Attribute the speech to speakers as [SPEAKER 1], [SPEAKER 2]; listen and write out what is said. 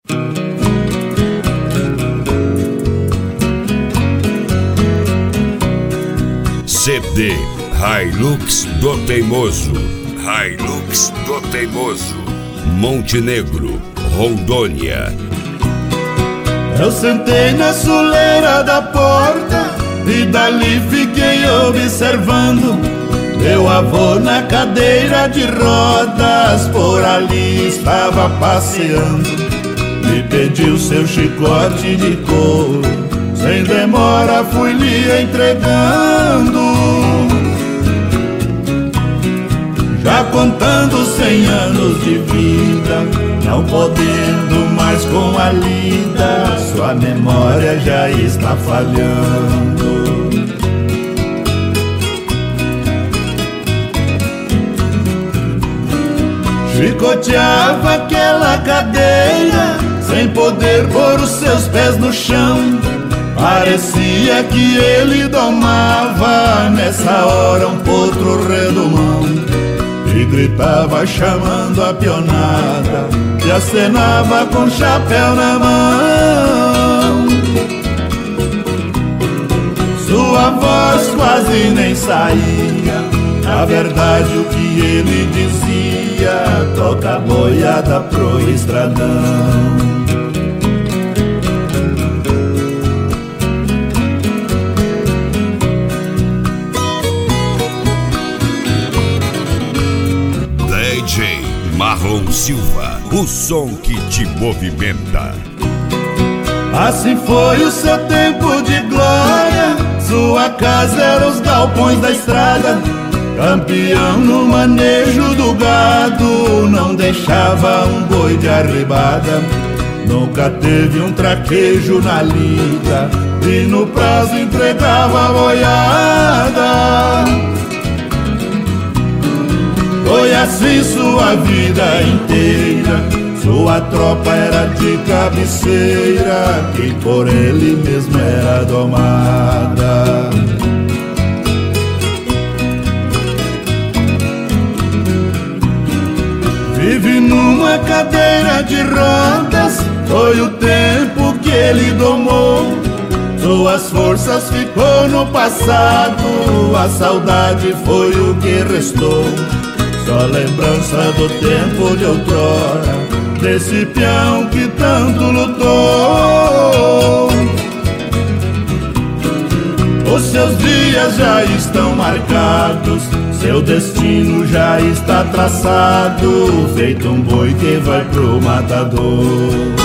[SPEAKER 1] CD Hilux do Teimoso. Hilux do Teimoso, Montenegro, Rondônia.
[SPEAKER 2] Eu sentei na soleira da porta e dali fiquei observando meu avô na cadeira de rodas, por ali estava passeando. Me pediu seu chicote de couro, sem demora fui lhe entregando. Já contando 100 anos de vida, não podendo mais com a lida, sua memória já está falhando. Chicoteava aquela cadeira, sem poder pôr os seus pés no chão. Parecia que ele domava nessa hora um potro redomão, e gritava chamando a pionada, e acenava com chapéu na mão. Sua voz quase nem saía, na verdade o que ele dizia: toca a boiada pro estradão.
[SPEAKER 1] DJ Marlon Silva, o som que te movimenta.
[SPEAKER 2] Assim foi o seu tempo de glória, sua casa era os galpões da estrada. Campeão no manejo do gado, não deixava um boi de arribada. Nunca teve um traquejo na lida, e no prazo entregava a boiada. Foi assim sua vida inteira, sua tropa era de cabeceira, que por ele mesmo era domada. Vive numa cadeira de rodas, foi o tempo que ele domou. Suas forças ficou no passado, a saudade foi o que restou. Só lembrança do tempo de outrora, desse peão que tanto lutou. Os seus dias já estão marcados, seu destino já está traçado, feito um boi que vai pro matador.